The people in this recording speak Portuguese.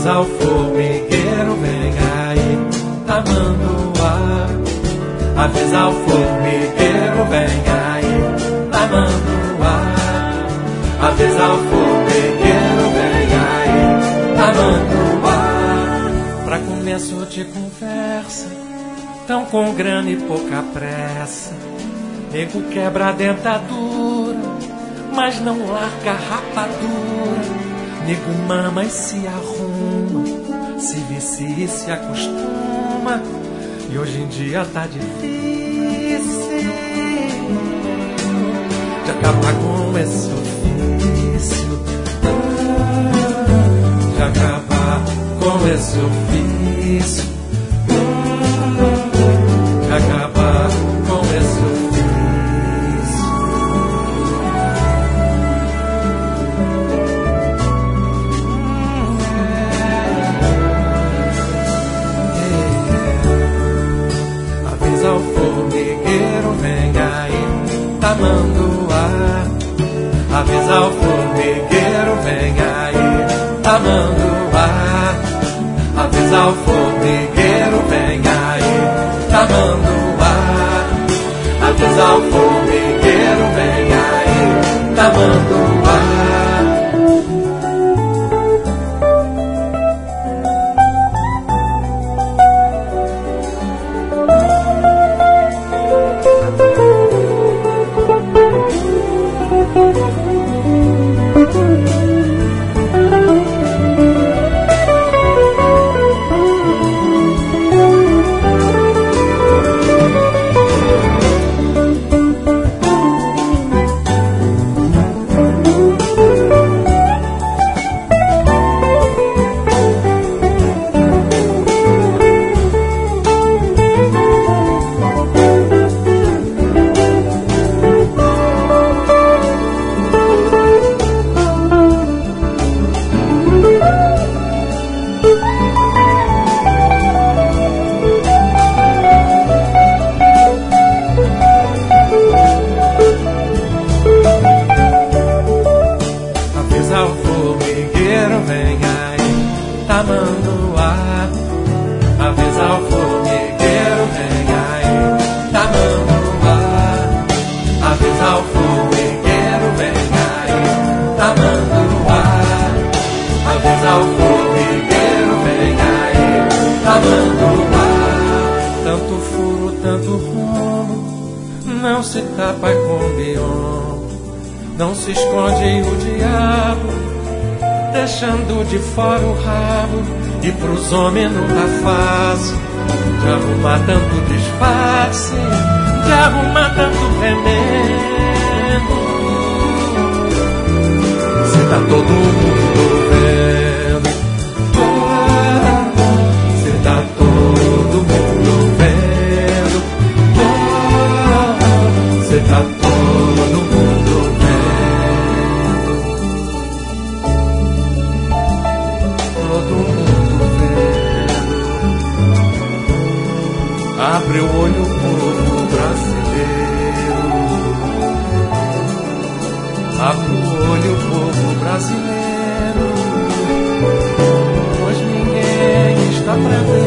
Avisa o formigueiro, vem aí, tamanduá. Avisa o formigueiro, vem aí, tamanduá. Avisa o formigueiro, vem aí, tamanduá. Pra começo de conversa, tão com grana e pouca pressa, nego quebra a dentadura, mas não larga a rapadura. Nego mama e se arruma, se vicia e se acostuma, e hoje em dia tá difícil de acabar com esse ofício, de acabar com esse ofício, de acabar com esse ofício. Avisa o formigueiro, vem aí, tamanduá. Avisa o formigueiro, vem aí, tamanduá. Avisa o formigueiro, vem aí, tamanduá. Avisa o formigueiro, vem aí, tamanduá. Tanto furo, tanto rumo, não se tapa com biombo, não se esconde o diabo, deixando de fora o rabo. E pros homens não tá fácil de arrumar tanto disfarce, de arrumar tanto veneno. Se tá todo mundo vendo, se tá todo mundo vendo, se tá todo mundo vendo, todo mundo vendo. Abre o olho, povo brasileiro. Abre o olho, povo brasileiro, pois ninguém está pra ver.